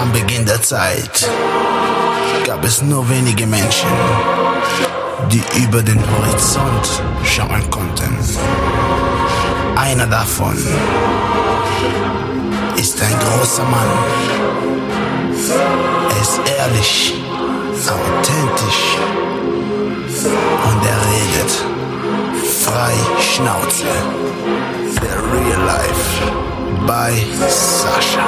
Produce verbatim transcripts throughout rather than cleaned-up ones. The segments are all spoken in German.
Am Beginn der Zeit gab es nur wenige Menschen, die über den Horizont schauen konnten. Einer davon ist ein großer Mann. Er ist ehrlich, authentisch und er redet frei Schnauze. The Real Life by Sascha.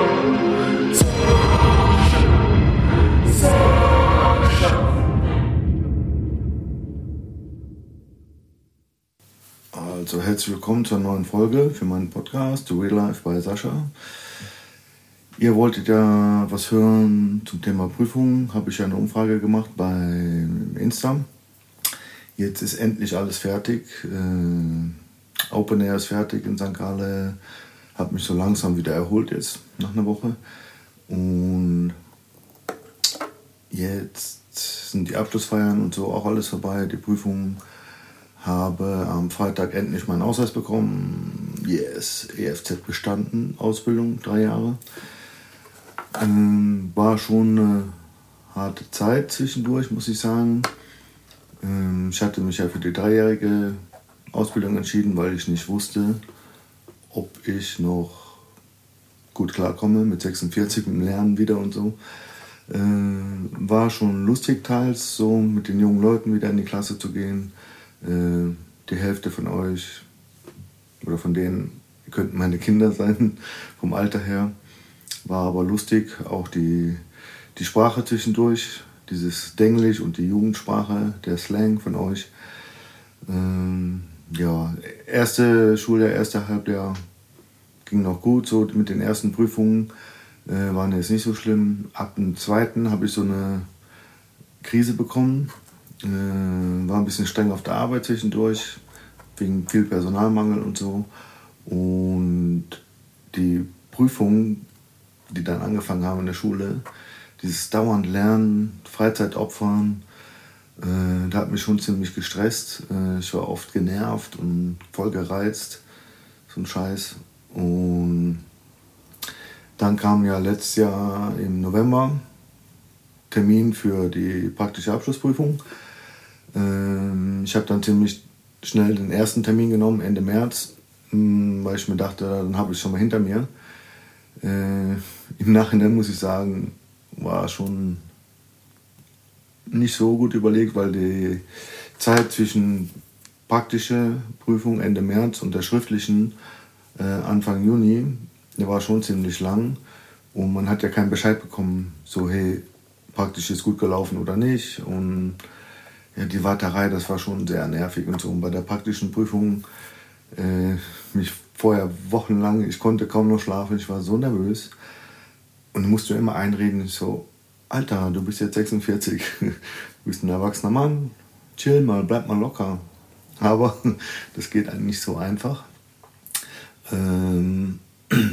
Also herzlich willkommen zur neuen Folge für meinen Podcast The Real Life by Sascha. Ihr wolltet ja was hören zum Thema Prüfung, habe ich ja eine Umfrage gemacht bei Insta. Jetzt ist endlich alles fertig. Äh, Open Air ist fertig in Sankt Galle. Habe mich so langsam wieder erholt jetzt nach einer Woche. Und jetzt sind die Abschlussfeiern und so auch alles vorbei. Die Prüfung habe am Freitag endlich meinen Ausweis bekommen. Yes, E F Z bestanden, Ausbildung, drei Jahre. Ähm, war schon eine harte Zeit zwischendurch, muss ich sagen. Ähm, ich hatte mich ja für die dreijährige Ausbildung entschieden, weil ich nicht wusste, ob ich noch gut klarkomme mit sechsundvierzig im Lernen wieder und so. Äh, war schon lustig teils, so mit den jungen Leuten wieder in die Klasse zu gehen. Äh, die Hälfte von euch oder von denen könnten meine Kinder sein, vom Alter her. War aber lustig, auch die, die Sprache zwischendurch, dieses Denglisch und die Jugendsprache, der Slang von euch. Ähm, ja, erste Schuljahr, erste Halbjahr ging noch gut, so mit den ersten Prüfungen äh, waren jetzt nicht so schlimm. Ab dem zweiten habe ich so eine Krise bekommen, äh, war ein bisschen streng auf der Arbeit zwischendurch, wegen viel Personalmangel und so. Und die Prüfungen, die dann angefangen haben in der Schule, dieses dauernd Lernen, Freizeit opfern, äh, da hat mich schon ziemlich gestresst. Äh, ich war oft genervt und voll gereizt, so ein Scheiß. Und dann kam ja letztes Jahr im November Termin für die praktische Abschlussprüfung. Äh, ich habe dann ziemlich schnell den ersten Termin genommen, Ende März, mh, weil ich mir dachte, dann habe ich schon mal hinter mir. Äh, Im Nachhinein muss ich sagen, war schon nicht so gut überlegt, weil die Zeit zwischen praktischer Prüfung Ende März und der schriftlichen äh, Anfang Juni, der war schon ziemlich lang und man hat ja keinen Bescheid bekommen, so hey, praktisch ist gut gelaufen oder nicht. Und ja, die Warterei, das war schon sehr nervig und so. Und bei der praktischen Prüfung äh, mich vorher wochenlang, ich konnte kaum noch schlafen, ich war so nervös. Und musste mir immer einreden, ich so, Alter, du bist jetzt sechsundvierzig, du bist ein erwachsener Mann, chill mal, bleib mal locker. Aber das geht eigentlich nicht so einfach. Ähm,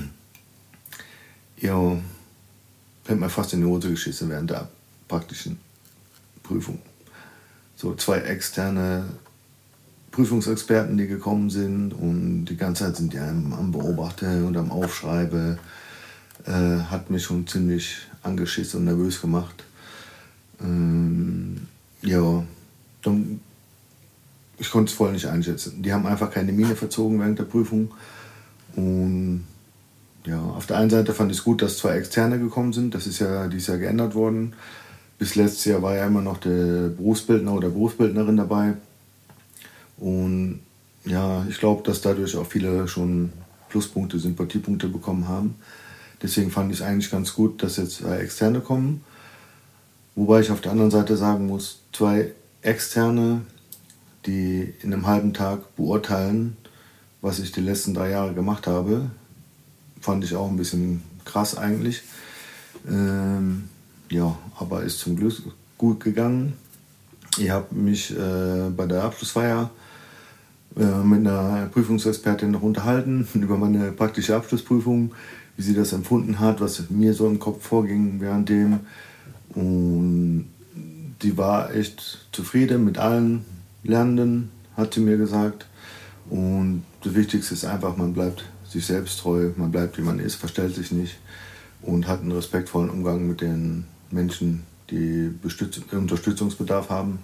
ja, hätte mir fast in die Hose geschissen während der praktischen Prüfung. So zwei externe Prüfungsexperten, die gekommen sind und die ganze Zeit sind die am, am Beobachten und am Aufschreiben. Äh, hat mich schon ziemlich angeschissen und nervös gemacht. Ähm, ja, dann, ich konnte es voll nicht einschätzen. Die haben einfach keine Miene verzogen während der Prüfung. Und ja, auf der einen Seite fand ich es gut, dass zwei Externe gekommen sind. Das ist ja dieses Jahr geändert worden. Bis letztes Jahr war ja immer noch der Berufsbildner oder Berufsbildnerin dabei. Und ja, ich glaube, dass dadurch auch viele schon Pluspunkte, Sympathiepunkte bekommen haben. Deswegen fand ich es eigentlich ganz gut, dass jetzt zwei Externe kommen. Wobei ich auf der anderen Seite sagen muss, zwei Externe, die in einem halben Tag beurteilen, was ich die letzten drei Jahre gemacht habe, fand ich auch ein bisschen krass eigentlich. Ähm, ja, aber ist zum Glück gut gegangen. Ich habe mich äh, bei der Abschlussfeier äh, mit einer Prüfungsexpertin noch unterhalten über meine praktische Abschlussprüfung, wie sie das empfunden hat, was mir so im Kopf vorging währenddem. Und die war echt zufrieden mit allen Lernenden, hat sie mir gesagt. Und das Wichtigste ist einfach, man bleibt sich selbst treu, man bleibt wie man ist, verstellt sich nicht. und hatte einen respektvollen Umgang mit den Menschen, die Bestütz- Unterstützungsbedarf haben.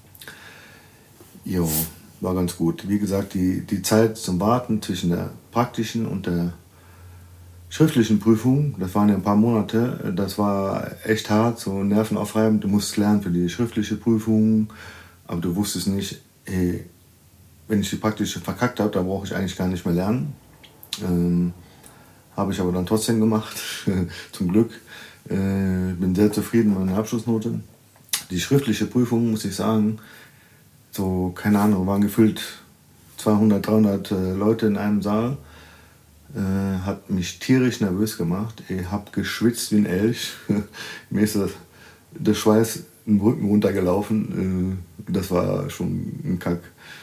Jo, war ganz gut. Wie gesagt, die, die Zeit zum Warten zwischen der praktischen und der schriftlichen Prüfung, das waren ja ein paar Monate, das war echt hart, so nervenaufreibend. Du musst lernen für die schriftliche Prüfung, aber du wusstest nicht, hey, wenn ich die praktische verkackt habe, dann brauche ich eigentlich gar nicht mehr lernen. Ähm, habe ich aber dann trotzdem gemacht, zum Glück. Äh, bin sehr zufrieden mit meiner Abschlussnote. Die schriftliche Prüfung, muss ich sagen, so, keine Ahnung, waren gefüllt zweihundert, dreihundert äh, Leute in einem Saal. Äh, hat mich tierisch nervös gemacht. Ich habe geschwitzt wie ein Elch. Mir ist das, der Schweiß den Rücken runtergelaufen. Äh, das war schon ein Kack.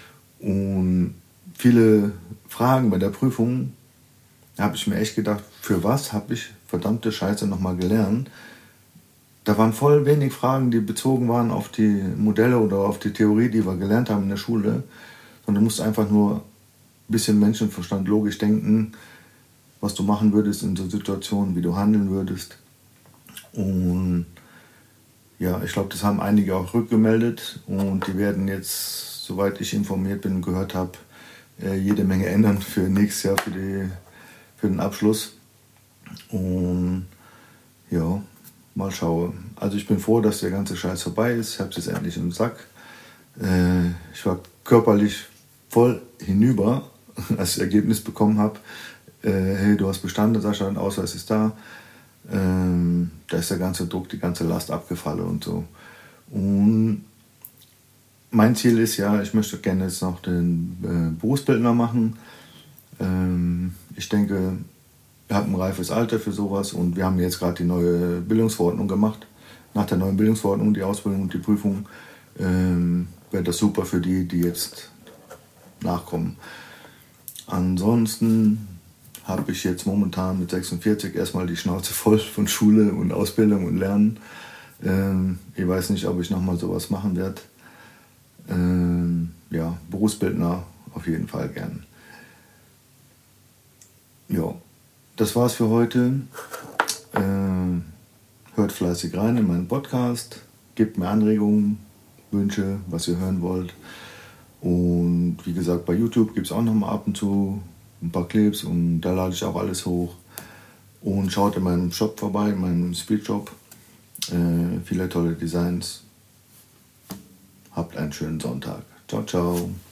Und viele Fragen bei der Prüfung habe ich mir echt gedacht, für was habe ich verdammte Scheiße nochmal gelernt? Da waren voll wenig Fragen, die bezogen waren auf die Modelle oder auf die Theorie, die wir gelernt haben in der Schule. Sondern du musst einfach nur ein bisschen Menschenverstand, logisch denken, was du machen würdest in so Situationen, wie du handeln würdest. Und ja, ich glaube, das haben einige auch rückgemeldet und die werden jetzt, soweit ich informiert bin und gehört habe, jede Menge ändern für nächstes Jahr, für, die, für den Abschluss. Und ja, mal schauen. Also ich bin froh, dass der ganze Scheiß vorbei ist. Ich habe es jetzt endlich im Sack. Äh, ich war körperlich voll hinüber, als ich das Ergebnis bekommen habe. Äh, hey, du hast bestanden, Sascha, dein Ausweis ist da. Ähm, da ist der ganze Druck, die ganze Last abgefallen und so. Und mein Ziel ist ja, ich möchte gerne jetzt noch den äh, Berufsbildner machen. Ähm, ich denke, wir haben ein reifes Alter für sowas und wir haben jetzt gerade die neue Bildungsverordnung gemacht. Nach der neuen Bildungsverordnung, die Ausbildung und die Prüfung, ähm, wäre das super für die, die jetzt nachkommen. Ansonsten habe ich jetzt momentan mit sechsundvierzig erstmal die Schnauze voll von Schule und Ausbildung und Lernen. Ähm, ich weiß nicht, ob ich nochmal sowas machen werde. Ähm, ja, Berufsbildner auf jeden Fall gern. Ja, das war's für heute. Ähm, hört fleißig rein in meinen Podcast. Gebt mir Anregungen, Wünsche, was ihr hören wollt. Und wie gesagt, bei YouTube gibt es auch noch mal ab und zu ein paar Clips und da lade ich auch alles hoch. Und schaut in meinem Shop vorbei, in meinem Speedshop. Äh, viele tolle Designs. Habt einen schönen Sonntag. Ciao, ciao.